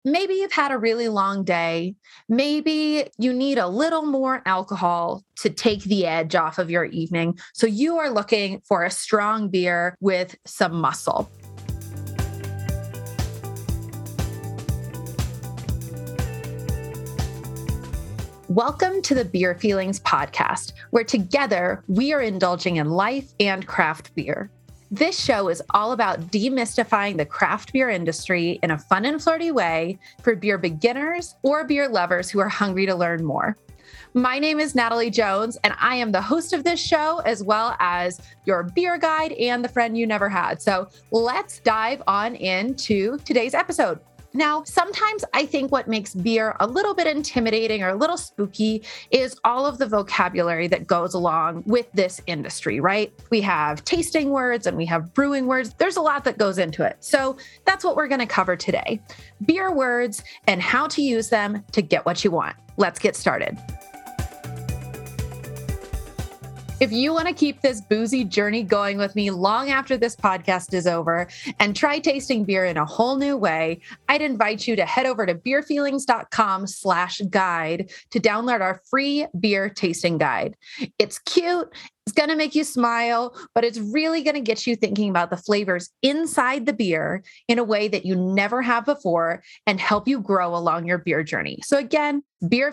Maybe you've had a really long day. Maybe you need a little more alcohol to take the edge off of your evening. So you are looking for a strong beer with some muscle. Welcome to the Beer Feelings podcast, where together we are indulging in life and craft beer. This show is all about demystifying the craft beer industry in a fun and flirty way for beer beginners or beer lovers who are hungry to learn more. My name is Natalie Jones, and I am the host of this show, as well as your beer guide and the friend you never had. So let's dive on into today's episode. Now, sometimes I think what makes beer a little bit intimidating or a little spooky is all of the vocabulary that goes along with this industry, right? We have tasting words and we have brewing words. There's a lot that goes into it. So that's what we're going to cover today. Beer words and how to use them to get what you want. Let's get started. If you want to keep this boozy journey going with me long after this podcast is over and try tasting beer in a whole new way, I'd invite you to head over to beerfeelings.com/guide to download our free beer tasting guide. It's cute. It's going to make you smile, but it's really going to get you thinking about the flavors inside the beer in a way that you never have before and help you grow along your beer journey. So again,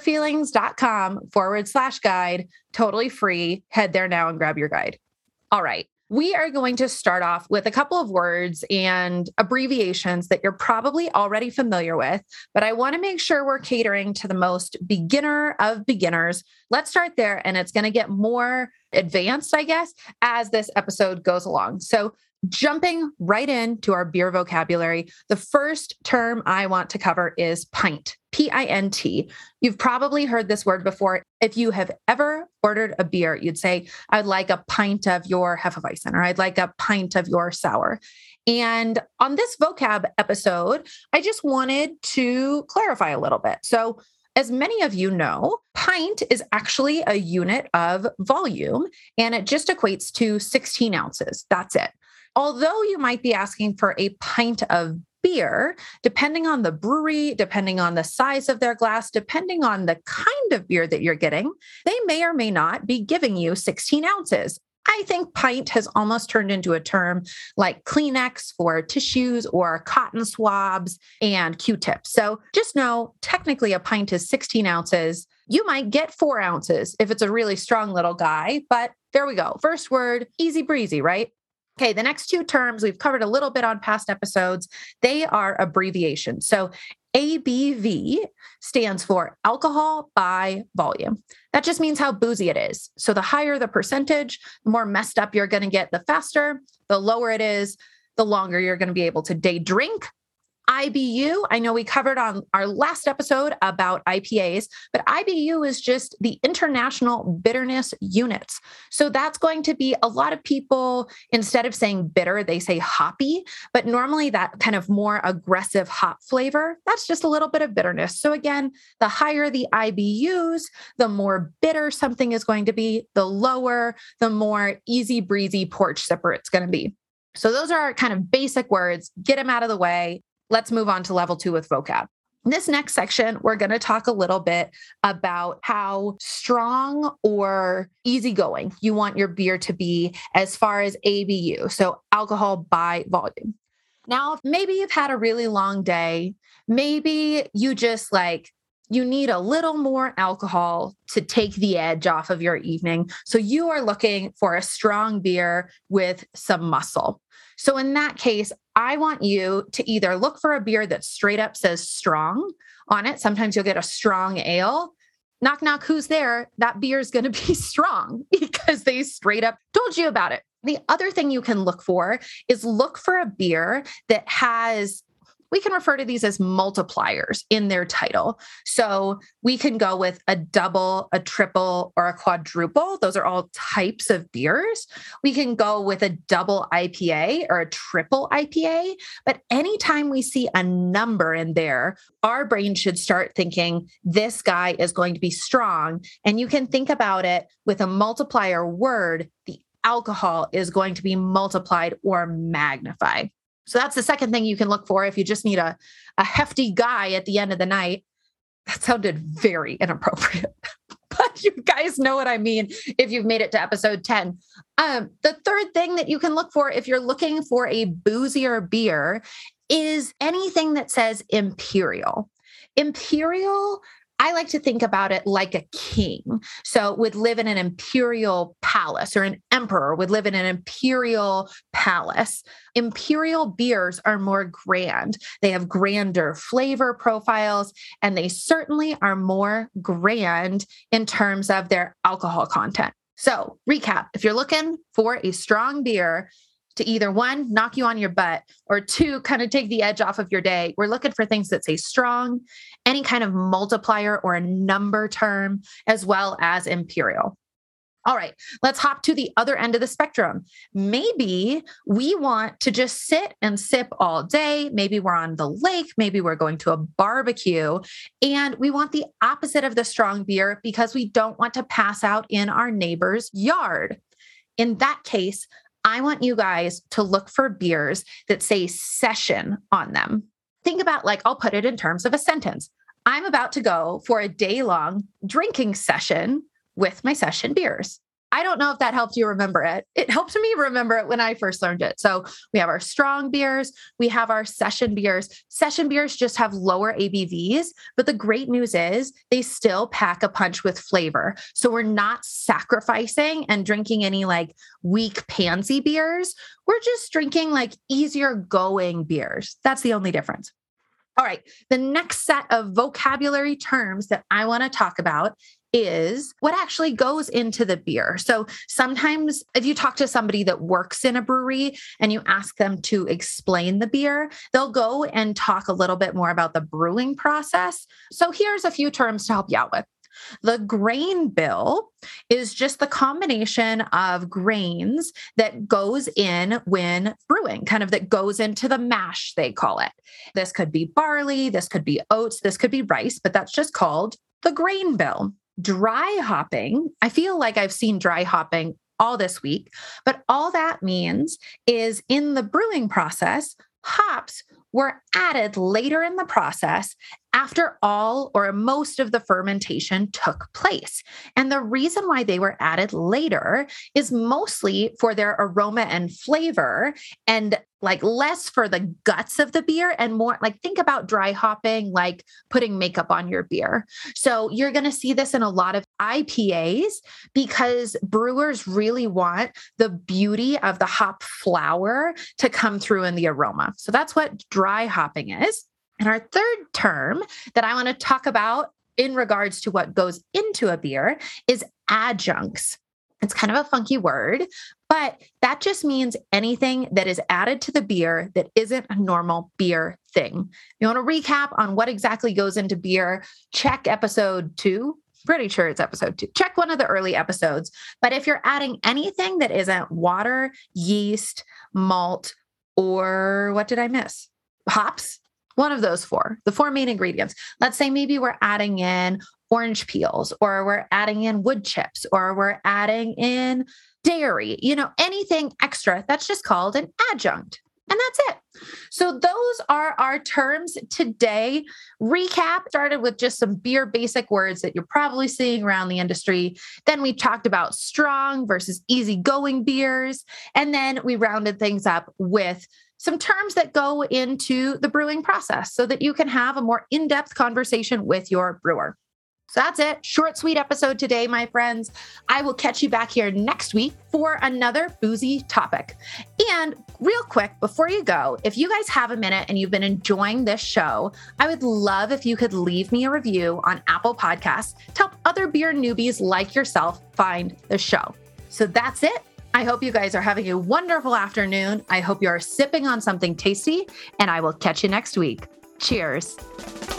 beerfeelings.com/guide, totally free. Head there now and grab your guide. All right. We are going to start off with a couple of words and abbreviations that you're probably already familiar with, but I want to make sure we're catering to the most beginner of beginners. Let's start there, and it's going to get more advanced, I guess, as this episode goes along. So jumping right into our beer vocabulary, the first term I want to cover is pint, P-I-N-T. You've probably heard this word before. If you have ever ordered a beer, you'd say, I'd like a pint of your Hefeweizen, or I'd like a pint of your sour. And on this vocab episode, I just wanted to clarify a little bit. So as many of you know, pint is actually a unit of volume, and it just equates to 16 ounces. That's it. Although you might be asking for a pint of beer, depending on the brewery, depending on the size of their glass, depending on the kind of beer that you're getting, they may or may not be giving you 16 ounces. I think pint has almost turned into a term like Kleenex for tissues or cotton swabs and Q-tips. So just know, technically a pint is 16 ounces. You might get 4 ounces if it's a really strong little guy, but there we go. First word, easy breezy, right? Okay, the next two terms we've covered a little bit on past episodes. They are abbreviations. So ABV stands for alcohol by volume. That just means how boozy it is. So the higher the percentage, the more messed up you're going to get, the faster. The lower it is, the longer you're going to be able to day drink. IBU, I know we covered on our last episode about IPAs, but IBU is just the International Bitterness Units. So that's going to be a lot of people, instead of saying bitter, they say hoppy, but normally that kind of more aggressive hop flavor, that's just a little bit of bitterness. So again, the higher the IBUs, the more bitter something is going to be, the lower, the more easy breezy porch sipper it's going to be. So those are our kind of basic words. Get them out of the way. Let's move on to level 2 with vocab. In this next section, we're going to talk a little bit about how strong or easygoing you want your beer to be as far as ABU, so alcohol by volume. Now, maybe you've had a really long day. Maybe you just you need a little more alcohol to take the edge off of your evening. So you are looking for a strong beer with some muscle. So in that case, I want you to either look for a beer that straight up says strong on it. Sometimes you'll get a strong ale. Knock, knock, who's there? That beer is going to be strong because they straight up told you about it. The other thing you can look for is look for a beer that has, we can refer to these as multipliers in their title. So we can go with a double, a triple, or a quadruple. Those are all types of beers. We can go with a double IPA or a triple IPA. But anytime we see a number in there, our brain should start thinking this guy is going to be strong. And you can think about it with a multiplier word, the alcohol is going to be multiplied or magnified. So that's the second thing you can look for if you just need a hefty guy at the end of the night. That sounded very inappropriate, but you guys know what I mean if you've made it to episode 10. The third thing that you can look for if you're looking for a boozier beer is anything that says imperial. Imperial, I like to think about it like a king. So would live in an imperial palace, or an emperor would live in an imperial palace. Imperial beers are more grand. They have grander flavor profiles, and they certainly are more grand in terms of their alcohol content. So recap, if you're looking for a strong beer to either one, knock you on your butt, or two, kind of take the edge off of your day, we're looking for things that say strong, any kind of multiplier or a number term, as well as imperial. All right, let's hop to the other end of the spectrum. Maybe we want to just sit and sip all day. Maybe we're on the lake. Maybe we're going to a barbecue, and we want the opposite of the strong beer because we don't want to pass out in our neighbor's yard. In that case, I want you guys to look for beers that say session on them. Think about, like, I'll put it in terms of a sentence. I'm about to go for a day-long drinking session with my session beers. I don't know if that helped you remember it. It helped me remember it when I first learned it. So we have our strong beers, we have our session beers. Session beers just have lower ABVs, but the great news is they still pack a punch with flavor. So we're not sacrificing and drinking any like weak pansy beers. We're just drinking like easier going beers. That's the only difference. All right. The next set of vocabulary terms that I want to talk about is what actually goes into the beer. So sometimes if you talk to somebody that works in a brewery and you ask them to explain the beer, they'll go and talk a little bit more about the brewing process. So here's a few terms to help you out with. The grain bill is just the combination of grains that goes in when brewing, kind of that goes into the mash, they call it. This could be barley, this could be oats, this could be rice, but that's just called the grain bill. Dry hopping, I feel like I've seen dry hopping all this week, but all that means is in the brewing process, hops were added later in the process after all or most of the fermentation took place. And the reason why they were added later is mostly for their aroma and flavor, and like less for the guts of the beer, and more like think about dry hopping, like putting makeup on your beer. So you're going to see this in a lot of IPAs because brewers really want the beauty of the hop flower to come through in the aroma. So that's what dry hopping is. And our third term that I want to talk about in regards to what goes into a beer is adjuncts. It's kind of a funky word, but that just means anything that is added to the beer that isn't a normal beer thing. You want to recap on what exactly goes into beer? Check episode 2. Pretty sure it's episode 2. Check one of the early episodes. But if you're adding anything that isn't water, yeast, malt, or what did I miss? Hops. One of those four, the four main ingredients. Let's say maybe we're adding in orange peels, or we're adding in wood chips, or we're adding in dairy, anything extra, that's just called an adjunct. And that's it. So those are our terms today. Recap started with just some beer basic words that you're probably seeing around the industry. Then we talked about strong versus easygoing beers. And then we rounded things up with some terms that go into the brewing process so that you can have a more in-depth conversation with your brewer. So that's it. Short, sweet episode today, my friends. I will catch you back here next week for another boozy topic. And real quick, before you go, if you guys have a minute and you've been enjoying this show, I would love if you could leave me a review on Apple Podcasts to help other beer newbies like yourself find the show. So that's it. I hope you guys are having a wonderful afternoon. I hope you are sipping on something tasty, and I will catch you next week. Cheers.